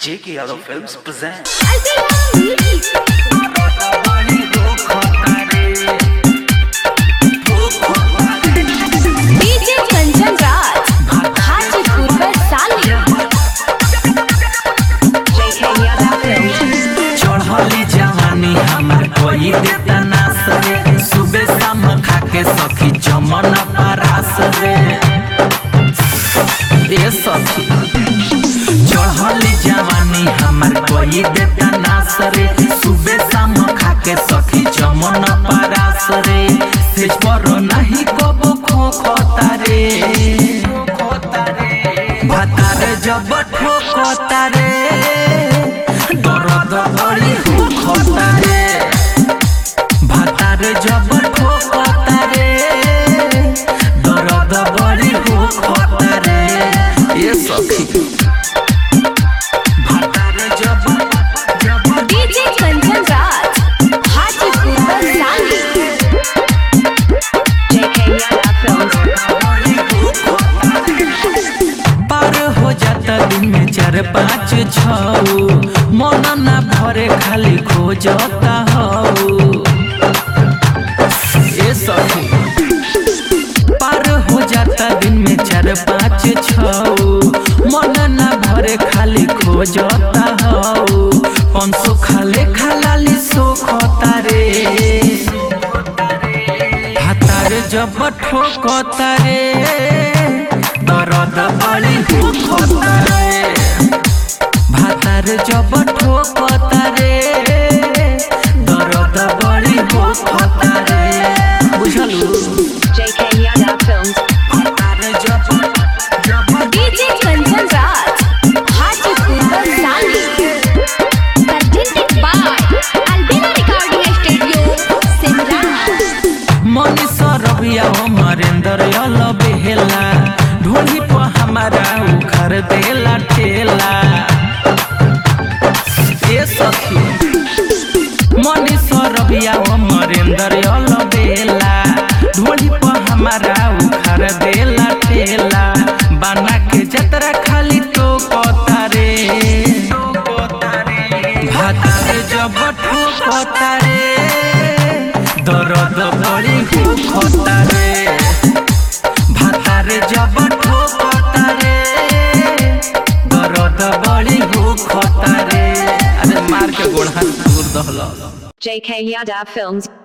J.K. Yadav Films present. DJ Kanchan Raj, Hajipur Vaisali. JK Yadav Films. चढ़ली जवानी हमार कोई देता नास रे, सुबह शाम खाके सखी जमन परास रे। ए सखी चढ़ली जवानी हमार कोई देता नास रे, सुबह शाम खाके सखी जमन परास रे। सेज पर नहीं कबो खोखता रे, भातारे जब ठोकता रे, दर्द बड़ी होता रे। भातारे जब ठोकता रे, दर्द बड़ी होता रे। ये सखी भातारे जब DJ Kanchan Raj, Hajipur Vaisali. JK Yadav Films. पार हो जाता दिन में 4-5 छौ, मन ना भरे खाली खोजता हो। ए सखी पार हो जाता दिन में 4-5 छौ, मन ना भरे खाली खोजता हो। 500 खाले खालाली सोखता रे, भातारे जब ठोकता रे, दर्द बड़ी होता रे। भातारे जब ठोकता रे, दर्द बड़ी होता रे। बुझलू JK Yadav Films. भातारे जब DJ Kanchan Raj, Hajipur Vaisali. Presented by Albina Recording Studio, Simran. Manish रबिया मरेंद्र यल बेहला, ढूंढी पर हमारा उखर देला ठेला। ए सखी मनीष रबिया मरेंद्र यल बेला, ढूंढी पर हमारा उखर देला ठेला। बना के जतरा खाली तो कतारे, भातारे जब ठोकता रे, दर्द बड़ी होता रे। भातारे जब ठोकता रे, दर्द बड़ी होता रे। अरे मार के गोड़ हाथ दूर दहला। JK Yadav Films.